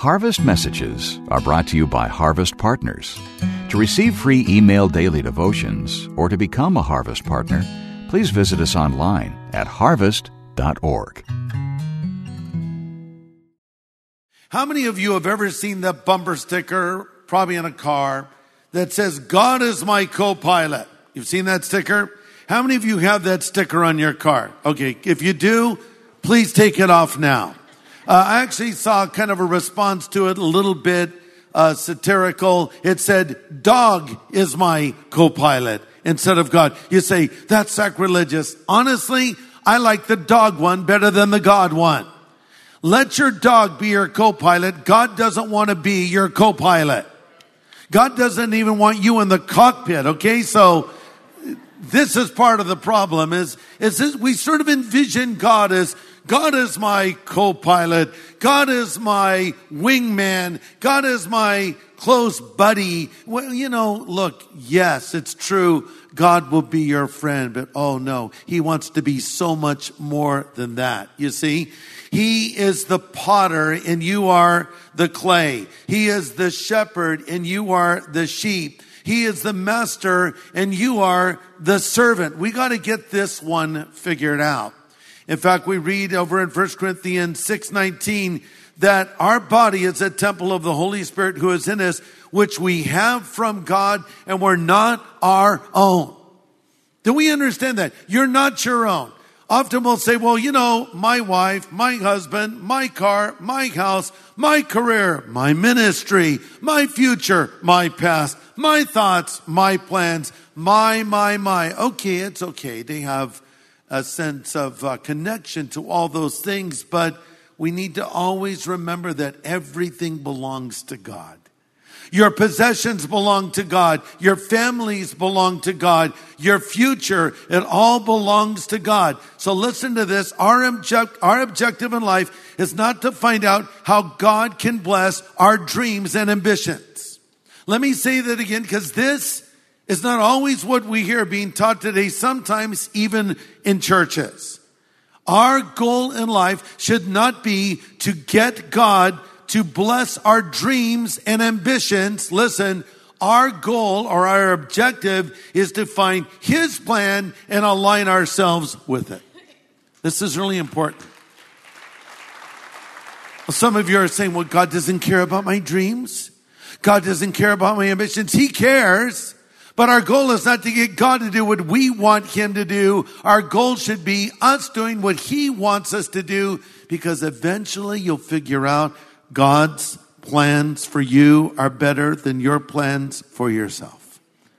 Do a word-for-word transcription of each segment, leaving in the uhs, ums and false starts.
Harvest Messages are brought to you by Harvest Partners. To receive free email daily devotions or to become a Harvest Partner, please visit us online at harvest dot org. How many of you have ever seen that bumper sticker, probably in a car, that says, God is my co-pilot? You've seen that sticker? How many of you have that sticker on your car? Okay, if you do, please take it off now. Uh, I actually saw kind of a response to it, a little bit uh, satirical. It said, dog is my co-pilot instead of God. You say, that's sacrilegious. Honestly, I like the dog one better than the God one. Let your dog be your co-pilot. God doesn't want to be your co-pilot. God doesn't even want you in the cockpit, okay? So this is part of the problem is, is this, we sort of envision God as, God is my co-pilot. God is my wingman. God is my close buddy. Well, you know, look, yes, it's true. God will be your friend, but oh no, he wants to be so much more than that. You see, he is the potter and you are the clay. He is the shepherd and you are the sheep. He is the master and you are the servant. We got to get this one figured out. In fact, we read over in First Corinthians six nineteen that our body is a temple of the Holy Spirit who is in us, which we have from God, and we're not our own. Do we understand that? You're not your own. Often we'll say, well, you know, my wife, my husband, my car, my house, my career, my ministry, my future, my past, my thoughts, my plans, my, my, my. Okay, it's okay. They have a sense of uh, connection to all those things, but we need to always remember that everything belongs to God. Your possessions belong to God. Your families belong to God. Your future, it all belongs to God. So listen to this. Our, object, our objective in life is not to find out how God can bless our dreams and ambitions. Let me say that again, because this is not always what we hear being taught today, sometimes even in churches. Our goal in life should not be to get God to bless our dreams and ambitions. Listen, our goal or our objective is to find his plan and align ourselves with it. This is really important. Well, some of you are saying, well, God doesn't care about my dreams. God doesn't care about my ambitions. He cares. But our goal is not to get God to do what we want him to do. Our goal should be us doing what he wants us to do, because eventually you'll figure out God's plans for you are better than your plans for yourself.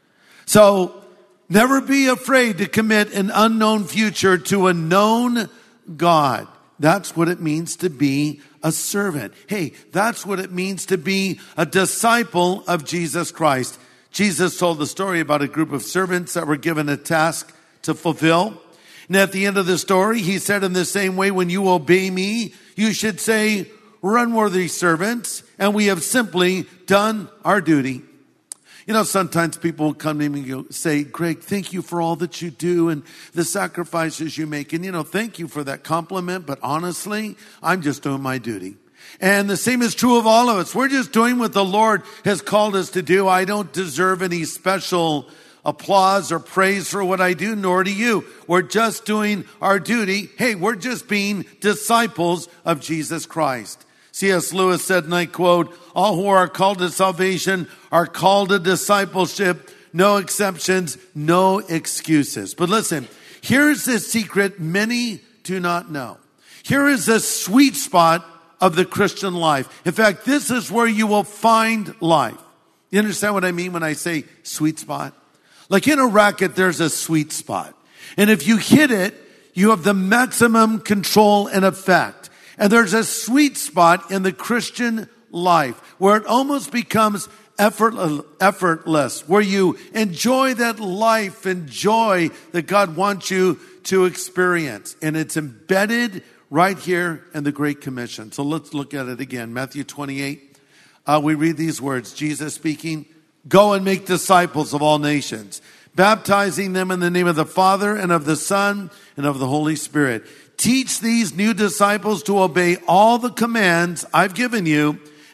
So never be afraid to commit an unknown future to a known God. That's what it means to be a servant. Hey, that's what it means to be a disciple of Jesus Christ. Jesus told the story about a group of servants that were given a task to fulfill. And at the end of the story, he said, in the same way, when you obey me, you should say, we're unworthy servants, and we have simply done our duty. You know, sometimes people will come to me and say, Greg, thank you for all that you do and the sacrifices you make. And, you know, thank you for that compliment, but honestly, I'm just doing my duty. And the same is true of all of us. We're just doing what the Lord has called us to do. I don't deserve any special applause or praise for what I do, nor do you. We're just doing our duty. Hey, we're just being disciples of Jesus Christ. C S Lewis said, and I quote, all who are called to salvation are called to discipleship. No exceptions, no excuses. But listen, here's the secret many do not know. Here is the sweet spot of the Christian life. In fact, this is where you will find life. You understand what I mean when I say sweet spot? Like in a racket, there's a sweet spot. And if you hit it, you have the maximum control and effect. And there's a sweet spot in the Christian life where it almost becomes effort, effortless, where you enjoy that life and joy that God wants you to experience. And it's embedded right here in the Great Commission. So let's look at it again. Matthew twenty-eight, uh, we read these words, Jesus speaking, go and make disciples of all nations, baptizing them in the name of the Father and of the Son and of the Holy Spirit. Teach these new disciples to obey all the commands I've given you,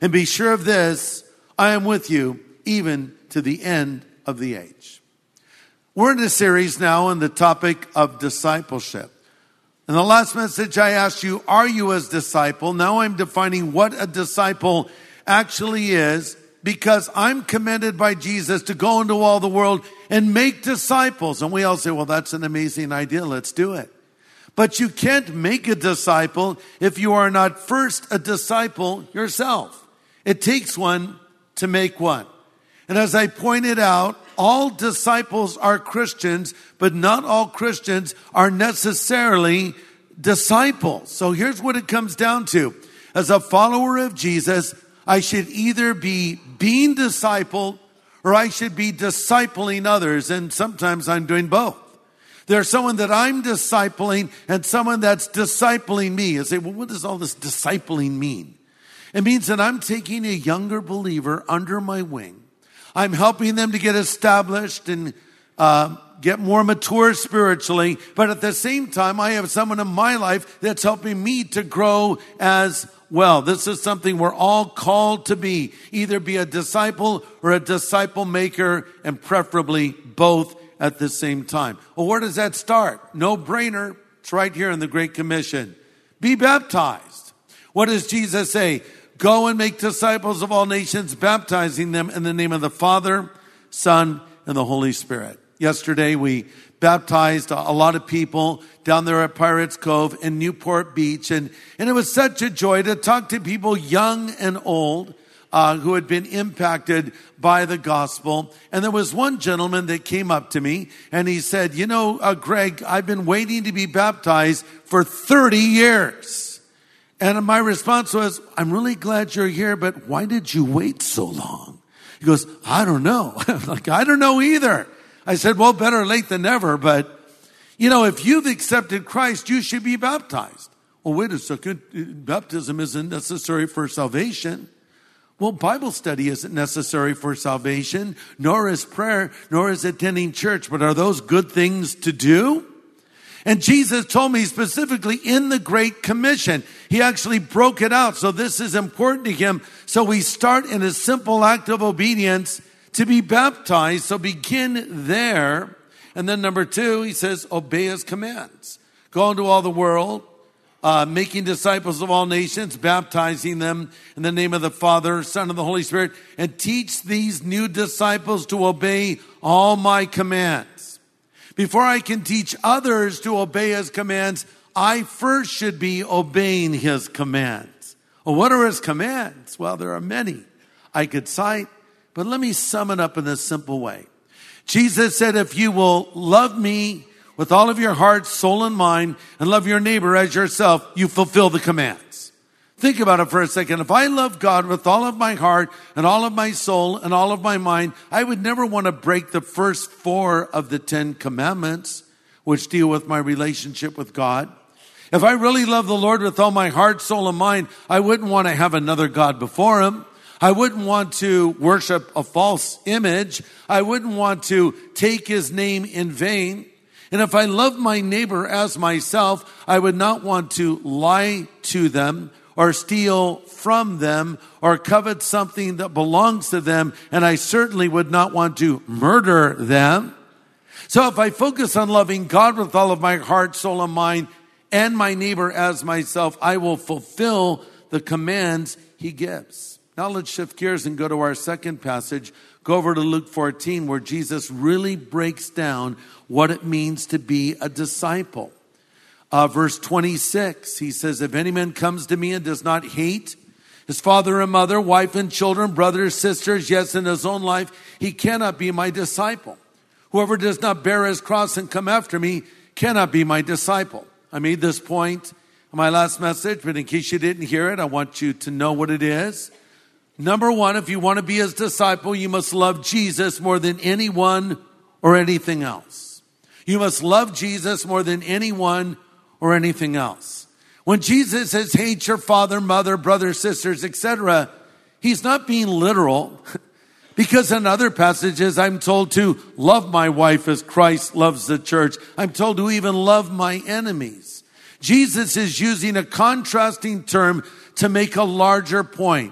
And be sure of this, I am with you even to the end of the age. We're in a series now on the topic of discipleship. In the last message I asked you, are you a disciple? Now I'm defining what a disciple actually is, because I'm commanded by Jesus to go into all the world and make disciples. And we all say, well, that's an amazing idea. Let's do it. But you can't make a disciple if you are not first a disciple yourself. It takes one to make one. And as I pointed out, all disciples are Christians, but not all Christians are necessarily disciples. So here's what it comes down to. As a follower of Jesus, I should either be being discipled or I should be discipling others. And sometimes I'm doing both. There's someone that I'm discipling and someone that's discipling me. You say, well, what does all this discipling mean? It means that I'm taking a younger believer under my wing. I'm helping them to get established and uh, get more mature spiritually. But at the same time, I have someone in my life that's helping me to grow as well. This is something we're all called to be. Either be a disciple or a disciple maker, and preferably both at the same time. Well, where does that start? No brainer. It's right here in the Great Commission. Be baptized. What does Jesus say? Go and make disciples of all nations, baptizing them in the name of the Father, Son, and the Holy Spirit. Yesterday, we baptized a lot of people down there at Pirates Cove in Newport Beach. And, and it was such a joy to talk to people young and old uh, who had been impacted by the gospel. And there was one gentleman that came up to me and he said, you know, uh, Greg, I've been waiting to be baptized for thirty years. And my response was, I'm really glad you're here, but why did you wait so long? He goes, I don't know. Like, I don't know either. I said, well, better late than never. But, you know, if you've accepted Christ, you should be baptized. Well, wait a second. Baptism isn't necessary for salvation. Well, Bible study isn't necessary for salvation, nor is prayer, nor is attending church. But are those good things to do? And Jesus told me specifically in the Great Commission, he actually broke it out. So this is important to him. So we start in a simple act of obedience to be baptized. So begin there. And then number two, he says, obey his commands. Go into all the world, uh, making disciples of all nations, baptizing them in the name of the Father, Son, and the Holy Spirit, and teach these new disciples to obey all my commands. Before I can teach others to obey his commands, I first should be obeying his commands. Well, what are his commands? Well, there are many I could cite, but let me sum it up in this simple way. Jesus said, if you will love me with all of your heart, soul, and mind, and love your neighbor as yourself, you fulfill the commands. Think about it for a second. If I love God with all of my heart and all of my soul and all of my mind, I would never want to break the first four of the Ten Commandments, which deal with my relationship with God. If I really love the Lord with all my heart, soul, and mind, I wouldn't want to have another God before him. I wouldn't want to worship a false image. I wouldn't want to take his name in vain. And if I love my neighbor as myself, I would not want to lie to them or steal from them or covet something that belongs to them. And I certainly would not want to murder them. So if I focus on loving God with all of my heart, soul, and mind, and my neighbor as myself, I will fulfill the commands he gives. Now let's shift gears and go to our second passage. Go over to Luke fourteen, where Jesus really breaks down what it means to be a disciple. Uh, verse twenty-six, he says, if any man comes to me and does not hate his father and mother, wife and children, brothers, sisters, yes, in his own life, he cannot be my disciple. Whoever does not bear his cross and come after me cannot be my disciple. I made this point in my last message, but in case you didn't hear it, I want you to know what it is. Number one, if you want to be his disciple, you must love Jesus more than anyone or anything else. You must love Jesus more than anyone or anything else. When Jesus says, hate your father, mother, brothers, sisters, et cetera, he's not being literal. Because in other passages, I'm told to love my wife as Christ loves the church. I'm told to even love my enemies. Jesus is using a contrasting term to make a larger point.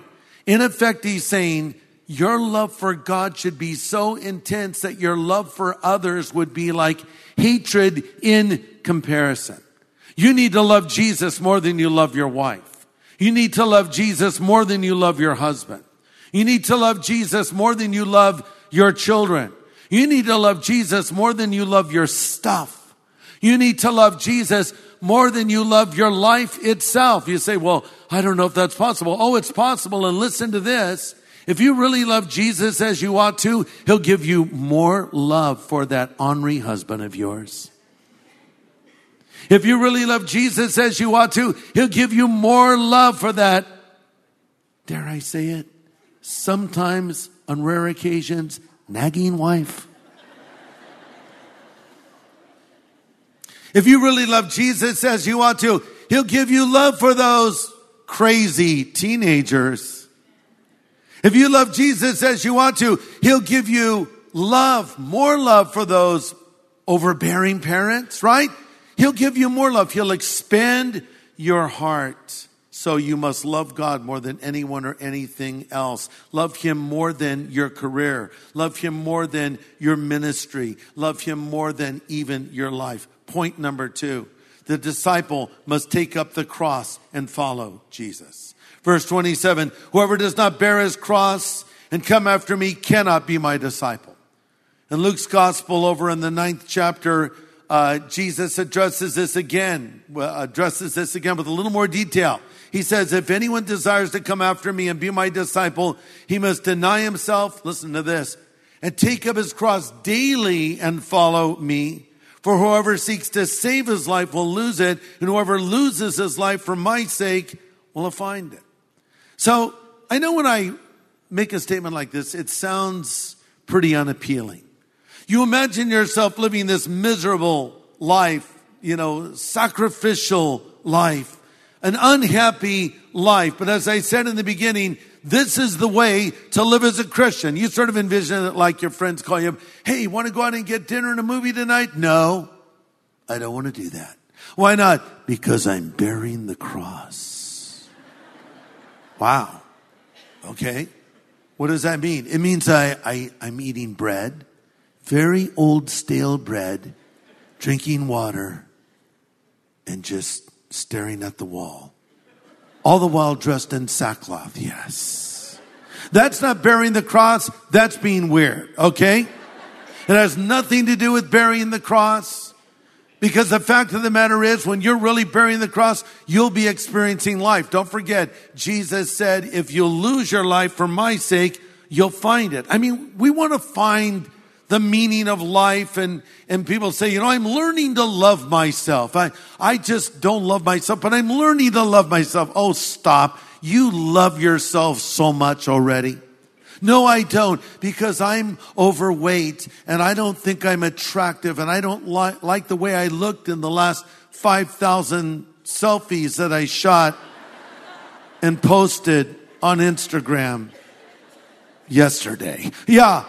In effect, he's saying your love for God should be so intense that your love for others would be like hatred in comparison. You need to love Jesus more than you love your wife. You need to love Jesus more than you love your husband. You need to love Jesus more than you love your children. You need to love Jesus more than you love your stuff. You need to love Jesus more than you love your life itself. You say, well, I don't know if that's possible. Oh, it's possible. And listen to this. If you really love Jesus as you ought to, he'll give you more love for that ornery husband of yours. If you really love Jesus as you ought to, he'll give you more love for that, dare I say it, sometimes on rare occasions, nagging wife. If you really love Jesus as you ought to, he'll give you love for those crazy teenagers. If you love Jesus as you ought to, he'll give you love, more love for those overbearing parents, right? He'll give you more love. He'll expand your heart. So you must love God more than anyone or anything else. Love him more than your career. Love him more than your ministry. Love him more than even your life. Point number two, the disciple must take up the cross and follow Jesus. Verse twenty-seven, whoever does not bear his cross and come after me cannot be my disciple. In Luke's gospel over in the ninth chapter, uh, Jesus addresses this again, addresses this again with a little more detail. He says, if anyone desires to come after me and be my disciple, he must deny himself, listen to this, and take up his cross daily and follow me. For whoever seeks to save his life will lose it, and whoever loses his life for my sake will find it. So I know when I make a statement like this, it sounds pretty unappealing. You imagine yourself living this miserable life, you know, sacrificial life, an unhappy life. But as I said in the beginning, this is the way to live as a Christian. You sort of envision it like your friends call you up. Hey, want to go out and get dinner and a movie tonight? No, I don't want to do that. Why not? Because I'm bearing the cross. Wow. Okay. What does that mean? It means I, I, I'm eating bread, very old stale bread, drinking water, and just staring at the wall. All the while dressed in sackcloth. Yes. That's not bearing the cross. That's being weird. Okay? It has nothing to do with bearing the cross. Because the fact of the matter is, when you're really bearing the cross, you'll be experiencing life. Don't forget, Jesus said, if you'll lose your life for my sake, you'll find it. I mean, we want to find the meaning of life, and, and people say, you know, I'm learning to love myself. I, I just don't love myself, but I'm learning to love myself. Oh, stop. You love yourself so much already. No, I don't, because I'm overweight and I don't think I'm attractive and I don't li- like the way I looked in the last five thousand selfies that I shot and posted on Instagram yesterday. Yeah.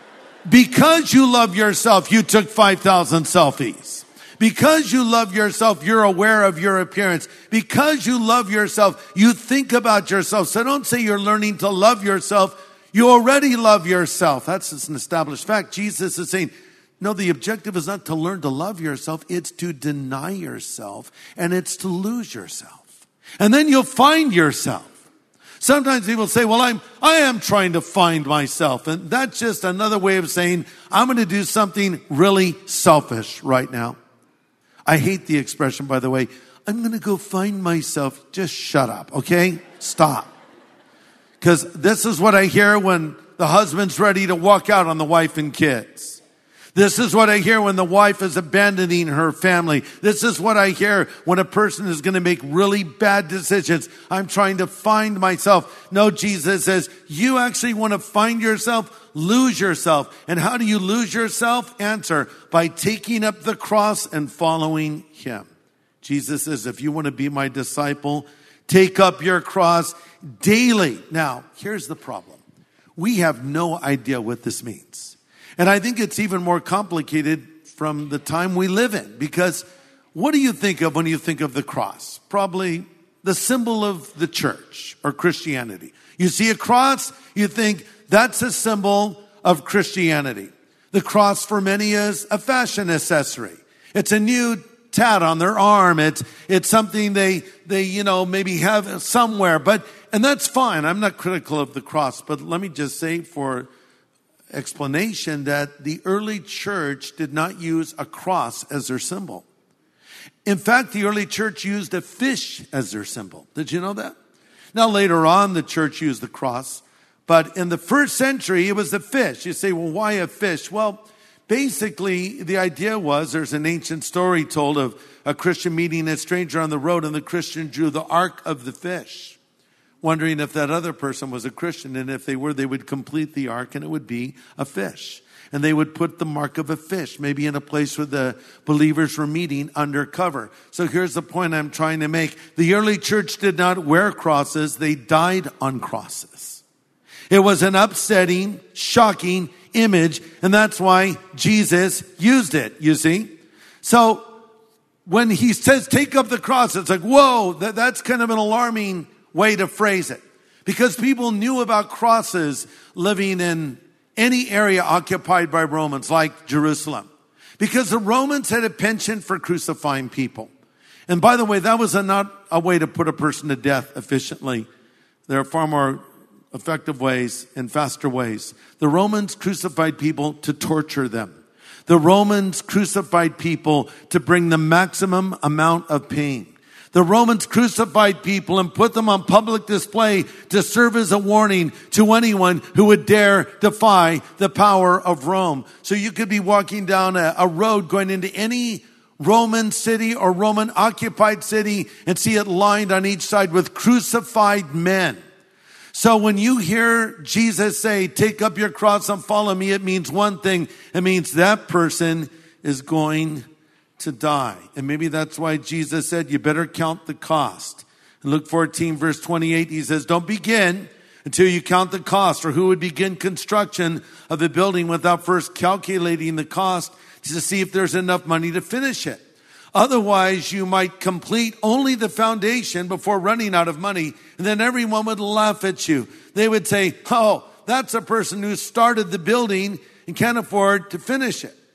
Because you love yourself, you took five thousand selfies. Because you love yourself, you're aware of your appearance. Because you love yourself, you think about yourself. So don't say you're learning to love yourself. You already love yourself. That's just an established fact. Jesus is saying, no, the objective is not to learn to love yourself. It's to deny yourself, and it's to lose yourself. And then you'll find yourself. Sometimes people say, well, I'm, I am trying to find myself. And that's just another way of saying, I'm going to do something really selfish right now. I hate the expression, by the way. I'm going to go find myself. Just shut up, okay? Stop. Because this is what I hear when the husband's ready to walk out on the wife and kids. This is what I hear when the wife is abandoning her family. This is what I hear when a person is going to make really bad decisions. I'm trying to find myself. No, Jesus says, you actually want to find yourself, lose yourself. And how do you lose yourself? Answer, by taking up the cross and following him. Jesus says, if you want to be my disciple, take up your cross daily. Now, here's the problem. We have no idea what this means. And I think it's even more complicated from the time we live in. Because what do you think of when you think of the cross? Probably the symbol of the church or Christianity. You see a cross, you think that's a symbol of Christianity. The cross for many is a fashion accessory. It's a new tat on their arm. It's, it's something they, they, you know, maybe have somewhere, but, and that's fine. I'm not critical of the cross, but let me just say for explanation that the early church did not use a cross as their symbol. In fact, the early church used a fish as their symbol. Did you know that? Now later on, the church used the cross, but in the first century, it was the fish. You say, well, why a fish? Well, basically, the idea was there's an ancient story told of a Christian meeting a stranger on the road, and the Christian drew the ark of the fish, wondering if that other person was a Christian, and if they were, they would complete the ark, and it would be a fish. And they would put the mark of a fish, maybe in a place where the believers were meeting undercover. So here's the point I'm trying to make. The early church did not wear crosses. They died on crosses. It was an upsetting, shocking image, and that's why Jesus used it, you see. So when he says, take up the cross, it's like, whoa, that, that's kind of an alarming way to phrase it. Because people knew about crosses living in any area occupied by Romans, like Jerusalem. Because the Romans had a penchant for crucifying people. And by the way, that was a, not a way to put a person to death efficiently. There are far more effective ways and faster ways. The Romans crucified people to torture them. The Romans crucified people to bring the maximum amount of pain. The Romans crucified people and put them on public display to serve as a warning to anyone who would dare defy the power of Rome. So you could be walking down a, a road going into any Roman city or Roman occupied city and see it lined on each side with crucified men. So when you hear Jesus say, take up your cross and follow me, it means one thing. It means that person is going to die. And maybe that's why Jesus said, you better count the cost. In Luke fourteen, verse twenty-eight, he says, don't begin until you count the cost. Or who would begin construction of a building without first calculating the cost to see if there's enough money to finish it? Otherwise, you might complete only the foundation before running out of money, and then everyone would laugh at you. They would say, oh, that's a person who started the building and can't afford to finish it.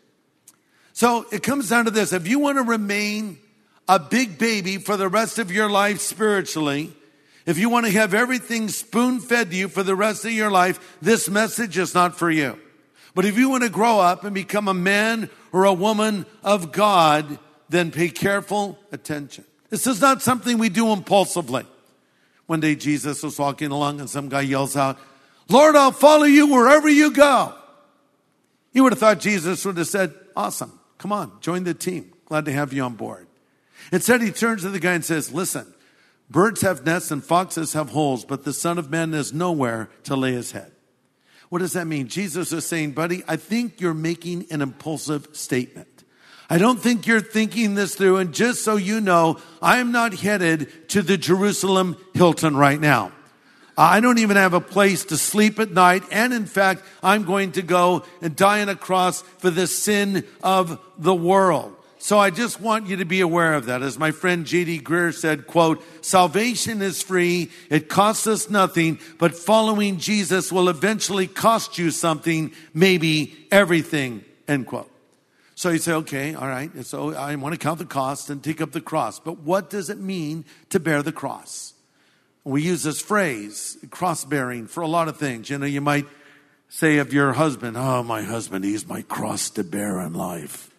So it comes down to this. If you want to remain a big baby for the rest of your life spiritually, if you want to have everything spoon-fed to you for the rest of your life, this message is not for you. But if you want to grow up and become a man or a woman of God, then pay careful attention. This is not something we do impulsively. One day Jesus was walking along and some guy yells out, Lord, I'll follow you wherever you go. You would have thought Jesus would have said, awesome. Come on, join the team. Glad to have you on board. Instead, he turns to the guy and says, listen, birds have nests and foxes have holes, but the Son of Man has nowhere to lay his head. What does that mean? Jesus is saying, buddy, I think you're making an impulsive statement. I don't think you're thinking this through. And just so you know, I am not headed to the Jerusalem Hilton right now. I don't even have a place to sleep at night. And in fact, I'm going to go and die on a cross for the sin of the world. So I just want you to be aware of that. As my friend J D Greer said, quote, salvation is free. It costs us nothing, but following Jesus will eventually cost you something, maybe everything, end quote. So you say, okay, all right. So I want to count the cost and take up the cross. But what does it mean to bear the cross? We use this phrase, cross-bearing, for a lot of things. You know, you might say of your husband, oh, my husband, he's my cross to bear in life.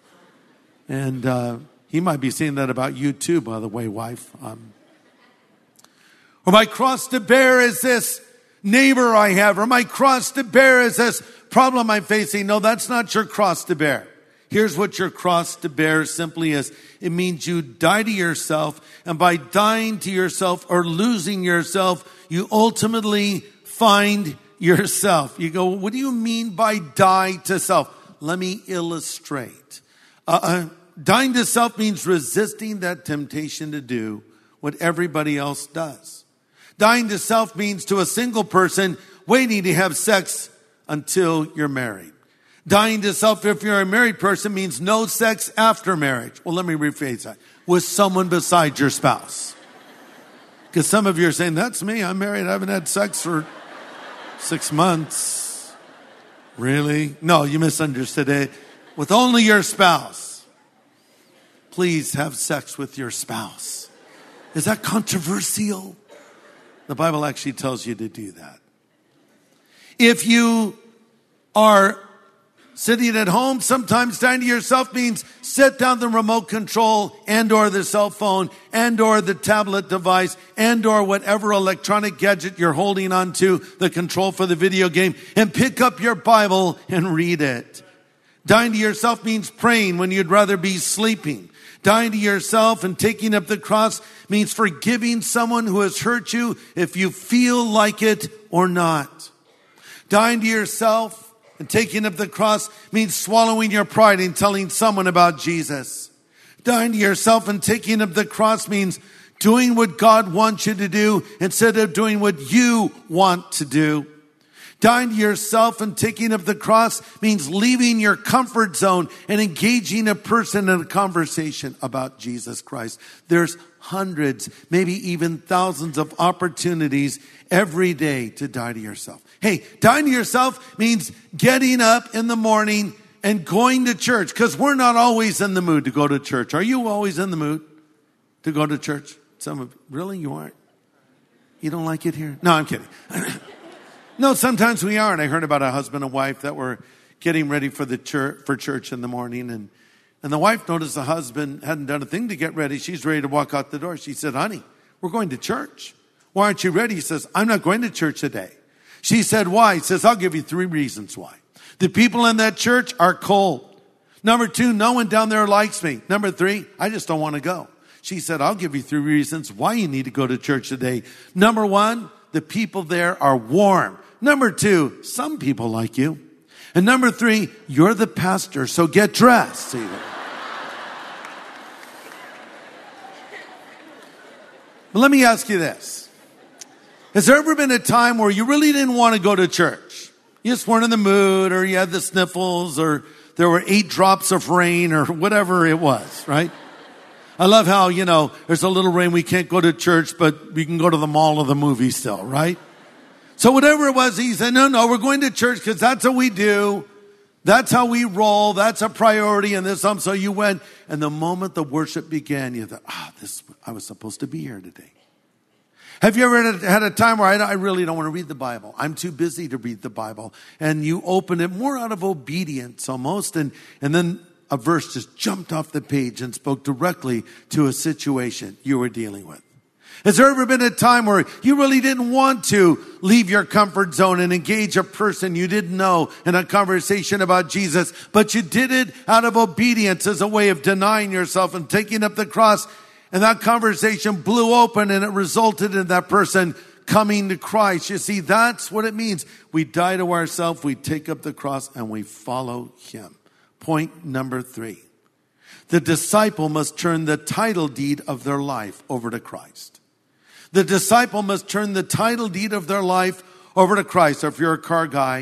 And uh, he might be saying that about you too, by the way, wife. Um, or my cross to bear is this neighbor I have, or my cross to bear is this problem I'm facing. No, that's not your cross to bear. Here's what your cross to bear simply is. It means you die to yourself, and by dying to yourself or losing yourself, you ultimately find yourself. You go, what do you mean by die to self? Let me illustrate. Uh, uh, dying to self means resisting that temptation to do what everybody else does. Dying to self means to a single person waiting to have sex until you're married. Dying to self, if you're a married person, means no sex after marriage. Well, let me rephrase that. With someone besides your spouse. Because some of you are saying, that's me. I'm married. I haven't had sex for six months. Really? No, you misunderstood it. With only your spouse. Please have sex with your spouse. Is that controversial? The Bible actually tells you to do that. If you are sitting at home, sometimes dying to yourself means set down the remote control and or the cell phone and or the tablet device and or whatever electronic gadget you're holding onto, the control for the video game, and pick up your Bible and read it. Dying to yourself means praying when you'd rather be sleeping. Dying to yourself and taking up the cross means forgiving someone who has hurt you if you feel like it or not. Dying to yourself and taking up the cross means swallowing your pride and telling someone about Jesus. Dying to yourself and taking up the cross means doing what God wants you to do instead of doing what you want to do. Dying to yourself and taking up the cross means leaving your comfort zone and engaging a person in a conversation about Jesus Christ. There's hundreds, maybe even thousands of opportunities every day to die to yourself. Hey, dying to yourself means getting up in the morning and going to church, because we're not always in the mood to go to church. Are you always in the mood to go to church? Some of really, you aren't? You don't like it here? No, I'm kidding. No, sometimes we aren't. I heard about a husband and wife that were getting ready for the church, for church in the morning, and and the wife noticed the husband hadn't done a thing to get ready. She's ready to walk out the door. She said, honey, we're going to church. Why aren't you ready? He says, I'm not going to church today. She said, why? He says, I'll give you three reasons why. The people in that church are cold. Number two, no one down there likes me. Number three, I just don't want to go. She said, I'll give you three reasons why you need to go to church today. Number one, the people there are warm. Number two, some people like you. And number three, you're the pastor, so get dressed. See that? But let me ask you this. Has there ever been a time where you really didn't want to go to church? You just weren't in the mood, or you had the sniffles, or there were eight drops of rain, or whatever it was, right? I love how, you know, there's a little rain, we can't go to church, but we can go to the mall or the movie still, right? So whatever it was, he said, no, no, we're going to church because that's what we do. That's how we roll. That's a priority in this. Um, so you went, and the moment the worship began, you thought, ah, oh, this, I was supposed to be here today. Have you ever had a time where I, I really don't want to read the Bible? I'm too busy to read the Bible. And you open it more out of obedience almost, and, and then a verse just jumped off the page and spoke directly to a situation you were dealing with. Has there ever been a time where you really didn't want to leave your comfort zone and engage a person you didn't know in a conversation about Jesus, but you did it out of obedience as a way of denying yourself and taking up the cross, and that conversation blew open and it resulted in that person coming to Christ? You see, that's what it means. We die to ourselves, we take up the cross, and we follow him. Point number three. The disciple must turn the title deed of their life over to Christ. The disciple must turn the title deed of their life over to Christ. Or if you're a car guy,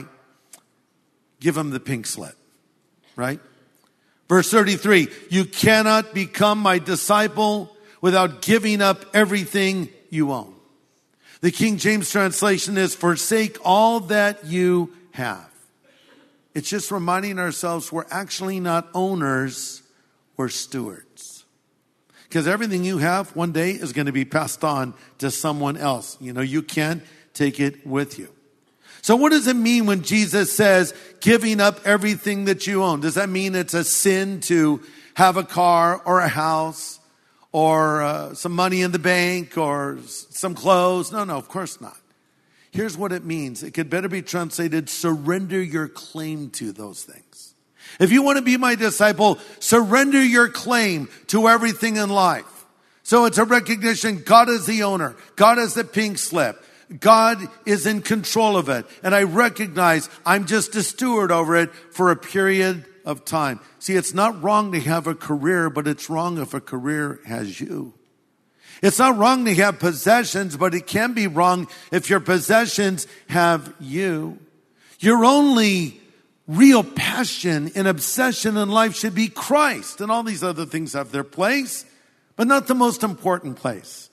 give him the pink slip, right? Verse thirty-three, you cannot become my disciple without giving up everything you own. The King James translation is, forsake all that you have. It's just reminding ourselves we're actually not owners, we're stewards. Because everything you have one day is going to be passed on to someone else. You know, you can't take it with you. So what does it mean when Jesus says giving up everything that you own? Does that mean it's a sin to have a car or a house or uh, some money in the bank or some clothes? No, no, of course not. Here's what it means. It could better be translated, surrender your claim to those things. If you want to be my disciple, surrender your claim to everything in life. So it's a recognition God is the owner. God is the pink slip. God is in control of it. And I recognize I'm just a steward over it for a period of time. See, it's not wrong to have a career, but it's wrong if a career has you. It's not wrong to have possessions, but it can be wrong if your possessions have you. Your only real passion and obsession in life should be Christ, and all these other things have their place, but not the most important place.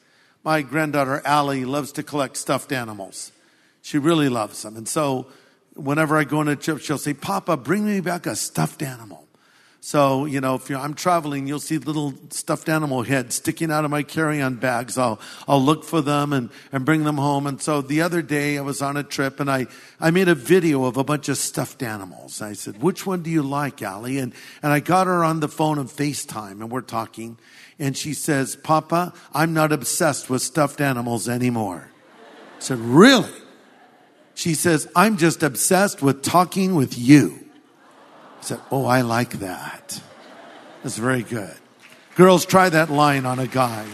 my granddaughter Allie loves to collect stuffed animals. She really loves them. And so whenever I go on a trip, she'll say, Papa, bring me back a stuffed animal. So, you know, if you're, I'm traveling, you'll see little stuffed animal heads sticking out of my carry-on bags. I'll, I'll look for them and, and bring them home. And so the other day I was on a trip and I, I made a video of a bunch of stuffed animals. I said, which one do you like, Allie? And, and I got her on the phone and FaceTime and we're talking. And she says, Papa, I'm not obsessed with stuffed animals anymore. I said, really? She says, I'm just obsessed with talking with you. I said, oh, I like that. That's very good. Girls, try that line on a guy.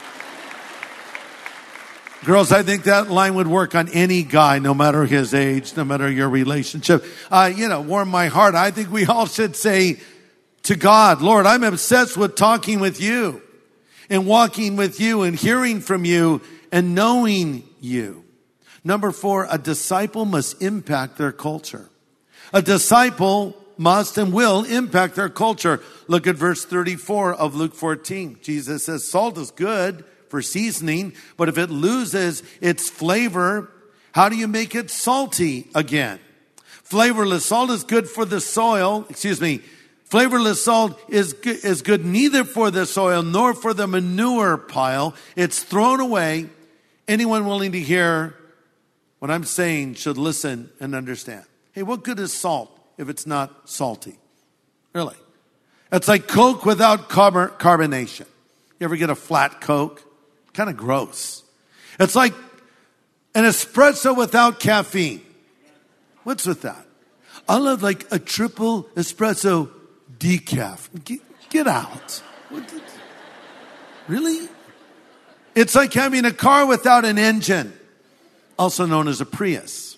Girls, I think that line would work on any guy, no matter his age, no matter your relationship. Uh, you know, warm my heart. I think we all should say to God, Lord, I'm obsessed with talking with you and walking with you and hearing from you and knowing you. Number four, a disciple must impact their culture. A disciple must and will impact their culture. Look at verse thirty-four of Luke fourteen. Jesus says, salt is good for seasoning, but if it loses its flavor, how do you make it salty again? Flavorless salt is good for the soil. Excuse me. Flavorless salt is good, is good neither for the soil nor for the manure pile. It's thrown away. Anyone willing to hear what I'm saying should listen and understand. Hey, what good is salt if it's not salty? Really. It's like Coke without carb- carbonation. You ever get a flat Coke? Kind of gross. It's like an espresso without caffeine. What's with that? I love like a triple espresso decaf. Get, get out. What did, really? It's like having a car without an engine, also known as a Prius.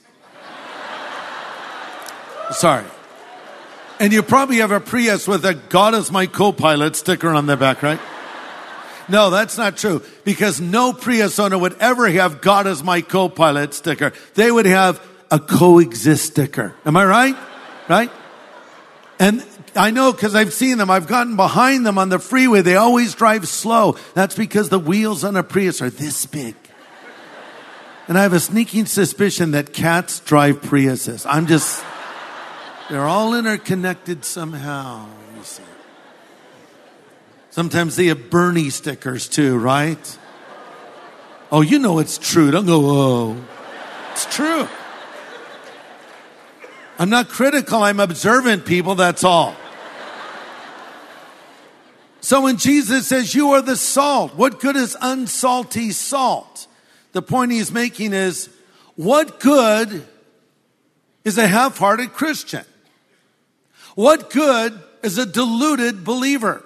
Sorry. And you probably have a Prius with a God is my co-pilot sticker on the back, right? No, that's not true. Because no Prius owner would ever have God is my co-pilot sticker. They would have a coexist sticker. Am I right? Right? And I know because I've seen them. I've gotten behind them on the freeway. They always drive slow. That's because the wheels on a Prius are this big. And I have a sneaking suspicion that cats drive Priuses. I'm just... They're all interconnected somehow, you see. Sometimes they have Bernie stickers too, right? Oh, you know it's true. Don't go, oh. It's true. I'm not critical. I'm observant, people. That's all. So when Jesus says, you are the salt, what good is unsalty salt? The point he's making is, what good is a half-hearted Christian? What good is a deluded believer?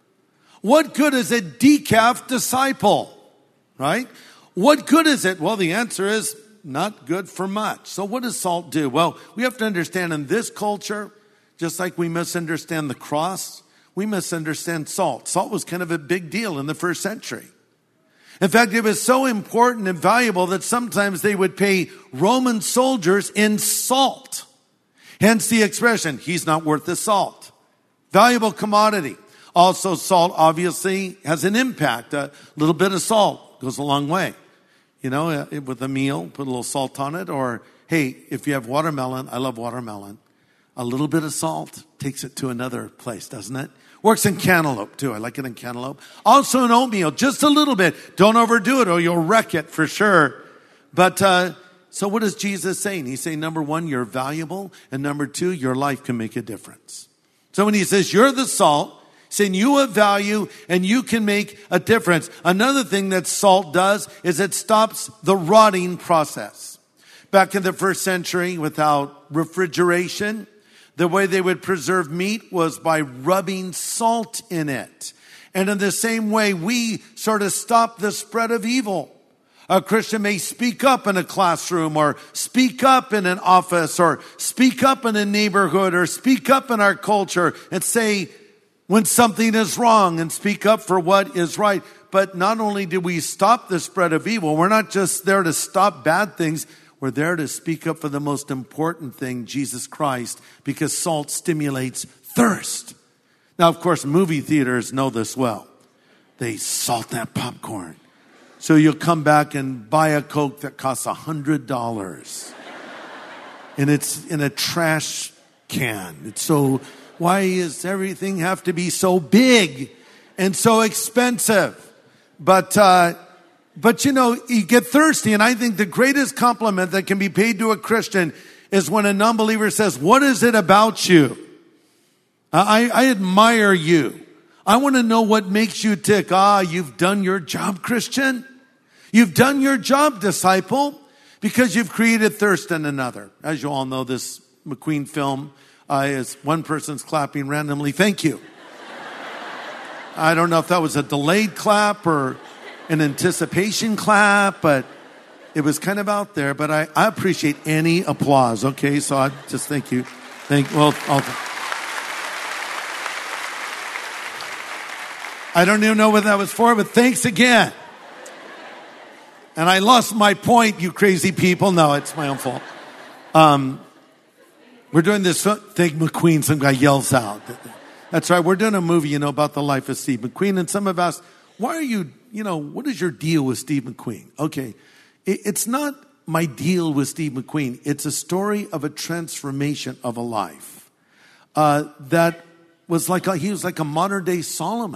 What good is a decaf disciple? Right? What good is it? Well, the answer is not good for much. So what does salt do? Well, we have to understand in this culture, just like we misunderstand the cross, we misunderstand salt. Salt was kind of a big deal in the first century. In fact, it was so important and valuable that sometimes they would pay Roman soldiers in salt. Hence the expression, he's not worth the salt. Valuable commodity. Also, salt obviously has an impact. A little bit of salt goes a long way. You know, with a meal, put a little salt on it. Or, hey, if you have watermelon, I love watermelon. A little bit of salt takes it to another place, doesn't it? Works in cantaloupe, too. I like it in cantaloupe. Also in oatmeal, just a little bit. Don't overdo it or you'll wreck it for sure. But, uh, so what is Jesus saying? He's saying, number one, you're valuable. And number two, your life can make a difference. So when he says, you're the salt, saying you have value and you can make a difference. Another thing that salt does is it stops the rotting process. Back in the first century, without refrigeration, the way they would preserve meat was by rubbing salt in it. And in the same way, we sort of stop the spread of evil. A Christian may speak up in a classroom or speak up in an office or speak up in a neighborhood or speak up in our culture and say when something is wrong and speak up for what is right. But not only do we stop the spread of evil, we're not just there to stop bad things. We're there to speak up for the most important thing, Jesus Christ, because salt stimulates thirst. Now, of course, movie theaters know this well. They salt that popcorn So you'll come back and buy a Coke that costs a hundred dollars. And it's in a trash can. It's so, why does everything have to be so big and so expensive? But, uh, but you know, you get thirsty. And I think the greatest compliment that can be paid to a Christian is when a non-believer says, what is it about you? I, I admire you. I want to know what makes you tick. Ah, you've done your job, Christian. You've done your job, disciple, because you've created thirst in another. As you all know, this McQueen film uh, is one person's clapping randomly. Thank you. I don't know if that was a delayed clap or an anticipation clap, but it was kind of out there. But I, I appreciate any applause. Okay, so I just thank you. Thank well. I'll, I don't even know what that was for, but thanks again. And I lost my point, you crazy people. No, it's my own fault. Um, we're doing this thing, McQueen, some guy yells out. That's right, we're doing a movie, you know, about the life of Steve McQueen. And some have asked, why are you, you know, what is your deal with Steve McQueen? Okay, it's not my deal with Steve McQueen. It's a story of a transformation of a life. Uh, that was like, a, he was like a modern day Solomon.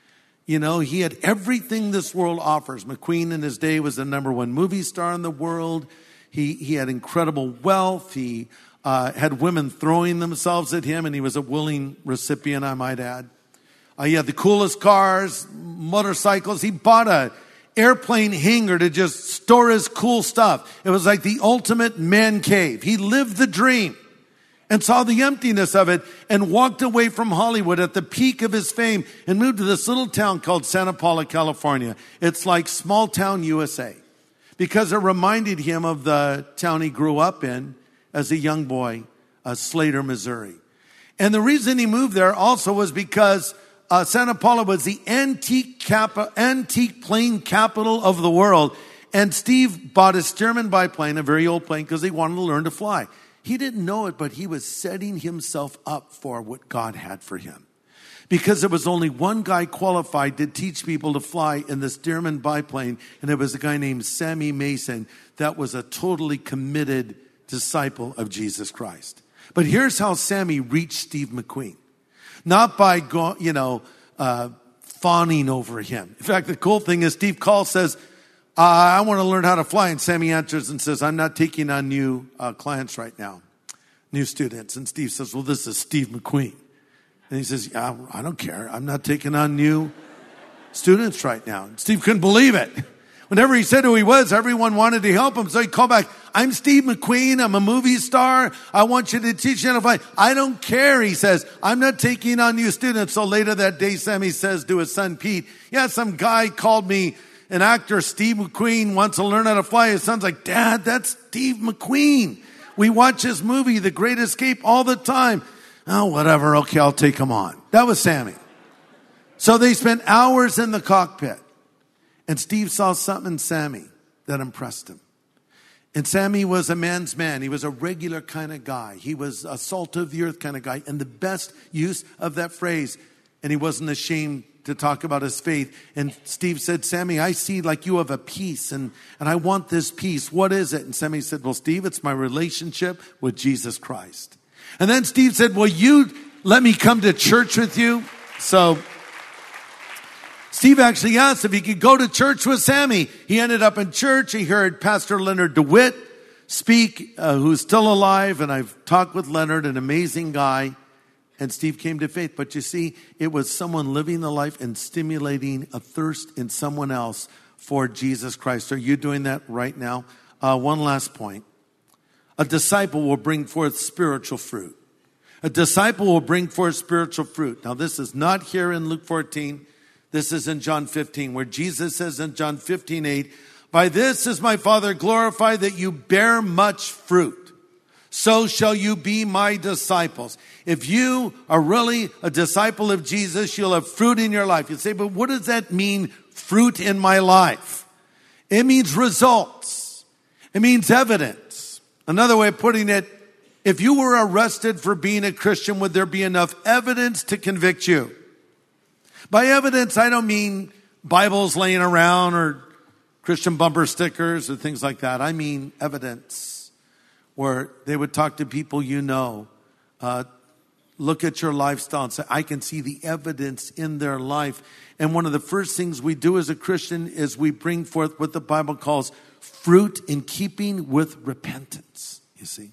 You know, he had everything this world offers. McQueen in his day was the number one movie star in the world. He he had incredible wealth. He uh, had women throwing themselves at him, and he was a willing recipient, I might add. Uh, he had the coolest cars, motorcycles. He bought a airplane hangar to just store his cool stuff. It was like the ultimate man cave. He lived the dream and saw the emptiness of it and walked away from Hollywood at the peak of his fame and moved to this little town called Santa Paula, California. It's like small town U S A because it reminded him of the town he grew up in as a young boy, uh, Slater, Missouri. And the reason he moved there also was because uh, Santa Paula was the antique, cap- antique plane capital of the world. And Steve bought a Stearman biplane, a very old plane, because he wanted to learn to fly. He didn't know it, but he was setting himself up for what God had for him. Because there was only one guy qualified to teach people to fly in the Stearman biplane, and it was a guy named Sammy Mason that was a totally committed disciple of Jesus Christ. But here's how Sammy reached Steve McQueen. Not by, go, you know, uh, fawning over him. In fact, the cool thing is Steve calls, says, Uh, I want to learn how to fly. And Sammy answers and says, I'm not taking on new uh, clients right now, new students. And Steve says, well, this is Steve McQueen. And he says, yeah, I don't care. I'm not taking on new students right now. And Steve couldn't believe it. Whenever he said who he was, everyone wanted to help him. So he called back, I'm Steve McQueen. I'm a movie star. I want you to teach me how to fly. I don't care, he says. I'm not taking on new students. So later that day, Sammy says to his son, Pete, yeah, some guy called me an actor, Steve McQueen, wants to learn how to fly. His son's like, Dad, that's Steve McQueen. We watch his movie, The Great Escape, all the time. Oh, whatever. Okay, I'll take him on. That was Sammy. So they spent hours in the cockpit. And Steve saw something in Sammy that impressed him. And Sammy was a man's man. He was a regular kind of guy. He was a salt of the earth kind of guy. And the best use of that phrase, and he wasn't ashamed to talk about his faith. And Steve said, Sammy, I see like you have a peace and, and I want this peace. What is it? And Sammy said, well, Steve, it's my relationship with Jesus Christ. And then Steve said, will you let me come to church with you? So Steve actually asked if he could go to church with Sammy. He ended up in church. He heard Pastor Leonard DeWitt speak, uh, who's still alive. And I've talked with Leonard, an amazing guy. And Steve came to faith. But you see, it was someone living the life and stimulating a thirst in someone else for Jesus Christ. Are you doing that right now? Uh, one last point. A disciple will bring forth spiritual fruit. A disciple will bring forth spiritual fruit. Now, this is not here in Luke fourteen. This is in John fifteen, where Jesus says in John fifteen eight, by this is my Father glorified, that you bear much fruit. So shall you be my disciples. If you are really a disciple of Jesus, you'll have fruit in your life. You say, but what does that mean, fruit in my life? It means results. It means evidence. Another way of putting it, if you were arrested for being a Christian, would there be enough evidence to convict you? By evidence, I don't mean Bibles laying around or Christian bumper stickers or things like that. I mean evidence where they would talk to people you know, uh, look at your lifestyle and say, I can see the evidence in their life. And one of the first things we do as a Christian is we bring forth what the Bible calls fruit in keeping with repentance, you see.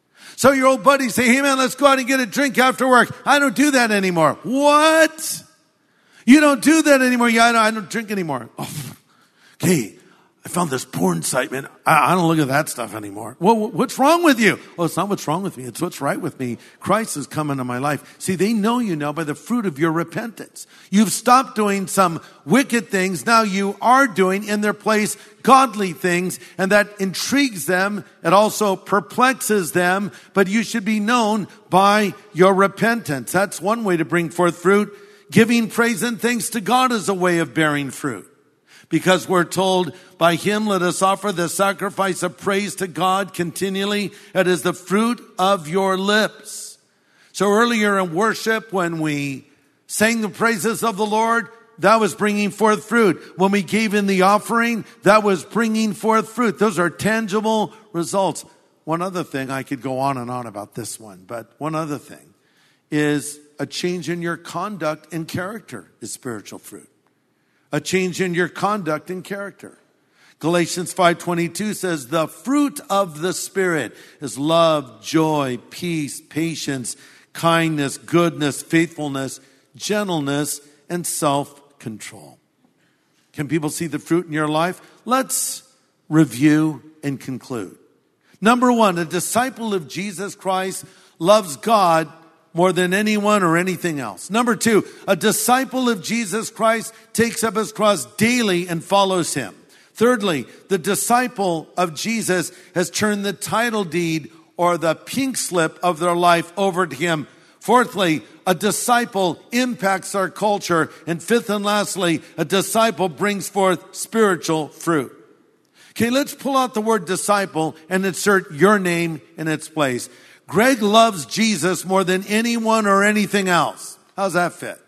So your old buddies say, hey man, let's go out and get a drink after work. I don't do that anymore. What? You don't do that anymore? Yeah, I don't, I don't drink anymore. Oh, okay. I found this porn site, man. I, I don't look at that stuff anymore. Well, what's wrong with you? Well, it's not what's wrong with me. It's what's right with me. Christ has come into my life. See, they know you now by the fruit of your repentance. You've stopped doing some wicked things. Now you are doing in their place godly things, and that intrigues them. It also perplexes them, but you should be known by your repentance. That's one way to bring forth fruit. Giving praise and thanks to God is a way of bearing fruit. Because we're told, by him let us offer the sacrifice of praise to God continually. It is the fruit of your lips. So earlier in worship, when we sang the praises of the Lord, that was bringing forth fruit. When we gave in the offering, that was bringing forth fruit. Those are tangible results. One other thing, I could go on and on about this one, but one other thing is a change in your conduct and character is spiritual fruit. A change in your conduct and character. Galatians five twenty-two says, the fruit of the Spirit is love, joy, peace, patience, kindness, goodness, faithfulness, gentleness, and self-control. Can people see the fruit in your life? Let's review and conclude. Number one, a disciple of Jesus Christ loves God more than anyone or anything else. Number two, a disciple of Jesus Christ takes up his cross daily and follows him. Thirdly, the disciple of Jesus has turned the title deed or the pink slip of their life over to him. Fourthly, a disciple impacts our culture. And fifth and lastly, a disciple brings forth spiritual fruit. Okay, let's pull out the word disciple and insert your name in its place. Greg loves Jesus more than anyone or anything else. How's that fit?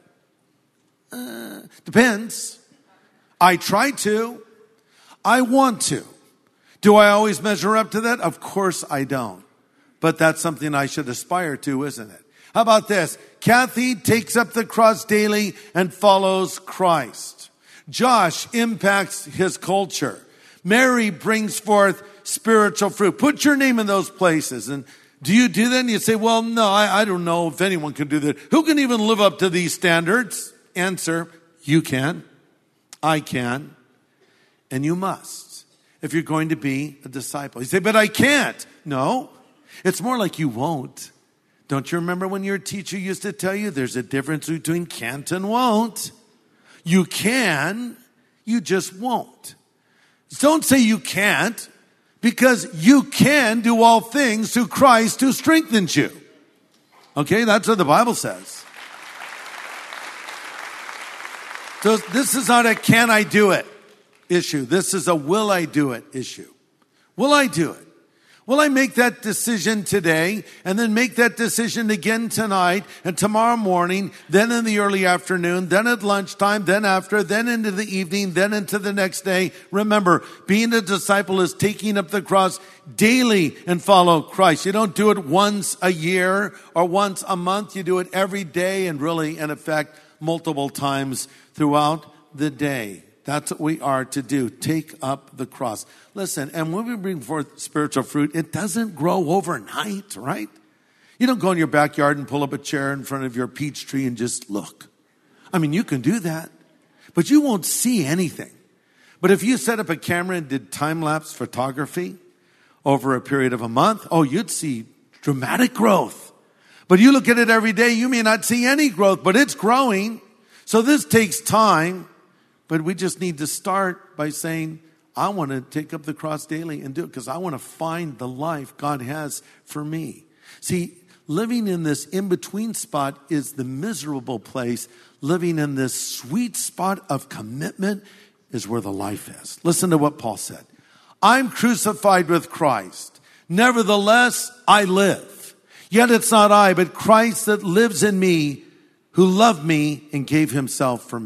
Uh, depends. I try to. I want to. Do I always measure up to that? Of course I don't. But that's something I should aspire to, isn't it? How about this? Kathy takes up the cross daily and follows Christ. Josh impacts his culture. Mary brings forth spiritual fruit. Put your name in those places. And do you do that? And you say, well, no, I, I don't know if anyone can do that. Who can even live up to these standards? Answer, you can. I can. And you must. If you're going to be a disciple. You say, but I can't. No. It's more like you won't. Don't you remember when your teacher used to tell you there's a difference between can't and won't? You can. You just won't. Don't say you can't. Because you can do all things through Christ who strengthens you. Okay, that's what the Bible says. So this is not a can I do it issue. This is a will I do it issue. Will I do it? Will I make that decision today and then make that decision again tonight and tomorrow morning, then in the early afternoon, then at lunchtime, then after, then into the evening, then into the next day? Remember, being a disciple is taking up the cross daily and follow Christ. You don't do it once a year or once a month. You do it every day and really, in effect, multiple times throughout the day. That's what we are to do. Take up the cross. Listen, and when we bring forth spiritual fruit, it doesn't grow overnight, right? You don't go in your backyard and pull up a chair in front of your peach tree and just look. I mean, you can do that, but you won't see anything. But if you set up a camera and did time-lapse photography over a period of a month, oh, you'd see dramatic growth. But you look at it every day, you may not see any growth, but it's growing. So this takes time. But we just need to start by saying, I want to take up the cross daily and do it because I want to find the life God has for me. See, living in this in-between spot is the miserable place. Living in this sweet spot of commitment is where the life is. Listen to what Paul said. I'm crucified with Christ. Nevertheless, I live. Yet it's not I, but Christ that lives in me, who loved me and gave himself for me.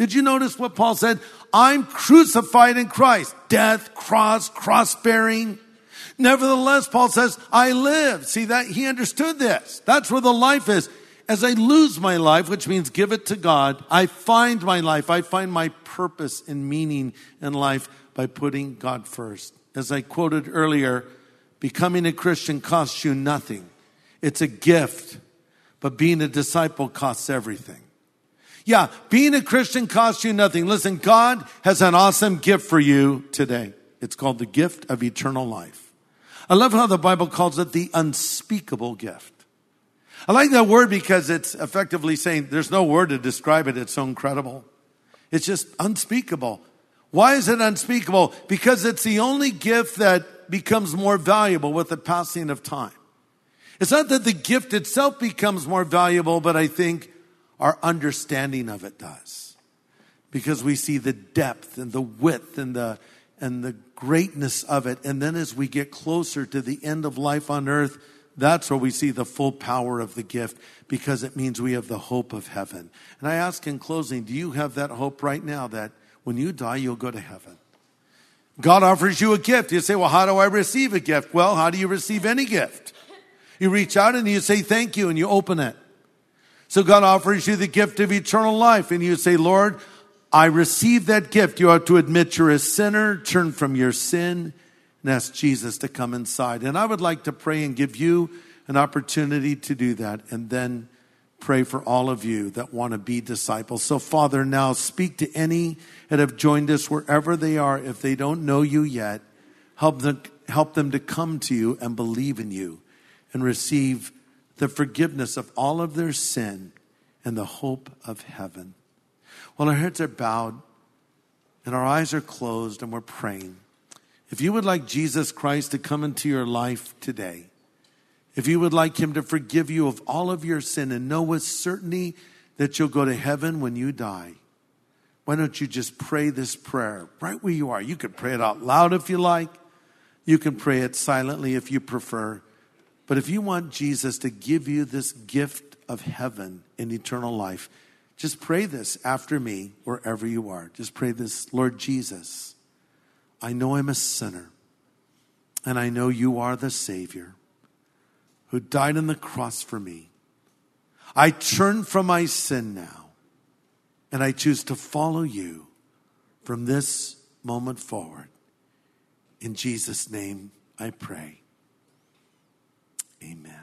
Did you notice what Paul said? I'm crucified in Christ. Death, cross, cross-bearing. Nevertheless, Paul says, I live. See that? He understood this. That's where the life is. As I lose my life, which means give it to God, I find my life. I find my purpose and meaning in life by putting God first. As I quoted earlier, becoming a Christian costs you nothing. It's a gift. But being a disciple costs everything. Yeah, being a Christian costs you nothing. Listen, God has an awesome gift for you today. It's called the gift of eternal life. I love how the Bible calls it the unspeakable gift. I like that word because it's effectively saying there's no word to describe it. It's so incredible. It's just unspeakable. Why is it unspeakable? Because it's the only gift that becomes more valuable with the passing of time. It's not that the gift itself becomes more valuable, but I think our understanding of it does. Because we see the depth and the width and the and the greatness of it. And then as we get closer to the end of life on earth, that's where we see the full power of the gift, because it means we have the hope of heaven. And I ask in closing, do you have that hope right now that when you die, you'll go to heaven? God offers you a gift. You say, well, how do I receive a gift? Well, how do you receive any gift? You reach out and you say thank you and you open it. So God offers you the gift of eternal life and you say, Lord, I receive that gift. You have to admit you're a sinner, turn from your sin, and ask Jesus to come inside. And I would like to pray and give you an opportunity to do that, and then pray for all of you that want to be disciples. So Father, now speak to any that have joined us wherever they are. If they don't know you yet, help them, help them to come to you and believe in you and receive the forgiveness of all of their sin and the hope of heaven. While our heads are bowed and our eyes are closed and we're praying, if you would like Jesus Christ to come into your life today, if you would like him to forgive you of all of your sin and know with certainty that you'll go to heaven when you die, why don't you just pray this prayer right where you are? You can pray it out loud if you like. You can pray it silently if you prefer. But if you want Jesus to give you this gift of heaven and eternal life, just pray this after me wherever you are. Just pray this, Lord Jesus, I know I'm a sinner, and I know you are the Savior who died on the cross for me. I turn from my sin now, and I choose to follow you from this moment forward. In Jesus' name I pray. Amen.